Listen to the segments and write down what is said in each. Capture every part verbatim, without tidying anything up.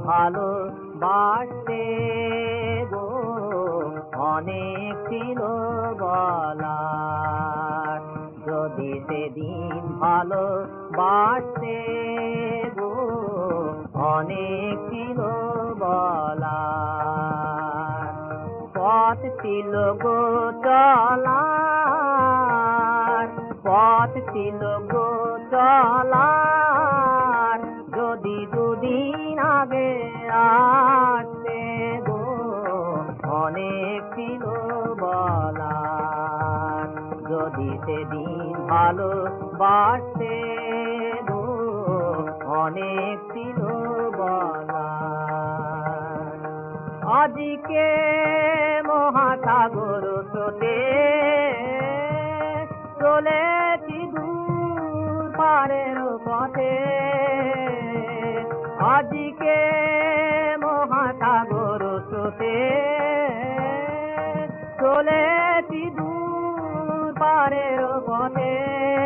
ভালো বাসতে গো অনেক ছিল বলার। যদি সেদিন ভালো বাসতে গো অনেক ছিল বলার। পথ ছিল গো চলার, পথ ছিল গো চলার, যদি দুদিন আগে আসতে গো অনেক ছিল বলার। যদি সেদিন ভালো বাসতে গো অনেক ছিল বলার। আজকে মহাসাগর স্রোতে চলেছি দূর পারের পথে। আজকে মহাসাগর স্রোতে চলেছি দূর পারের পথে।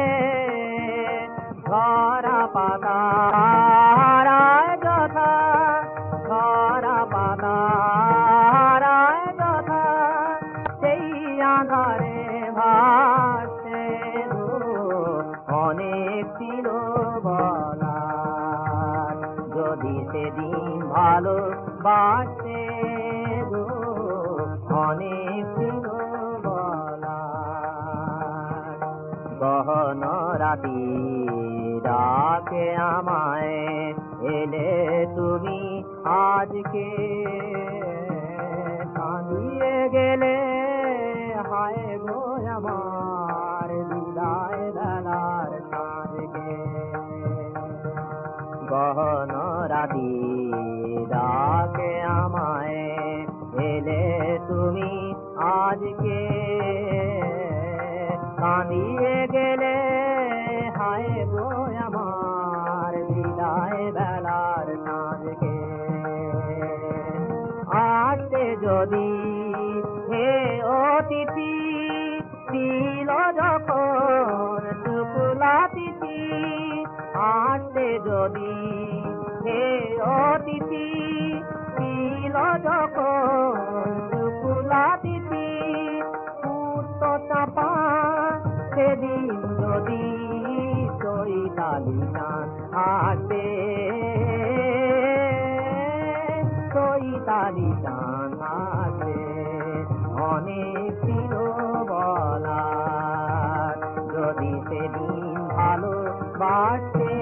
ধরা পাতার যথা, ধরা পাতার যথা, সেই আধারে ভাসতে গো অনেক ছিল বলার। যদি সেদিন ভালো বাসতে গো অনেক ছিল বলার। গহন রাতি ডাকে আমায়, এলে তুমি আজকে, কাঁদিয়ে গেলে হায় গো আমার বিদায় বেলার সাঁঝকে। গহন রাতি ডাকে আমায়, এলে তুমি আজকে, কাঁদিয়ে গেলে হায় গো আমার বিদায় বেলার সাঁঝকে। আসতে যদি হে অতিথি ছিল যখন শুক্লা তিথি, আসতে যদি হে অতিথি ছিল যখন শুক্লা তিথি, পুত্র চাপা সেদিন যদি চৈতালি চাঁদ আসে, চৈতালি চাঁদ আসে অনেক ছিল বলার। যদি সেদিন ভালো বাসতে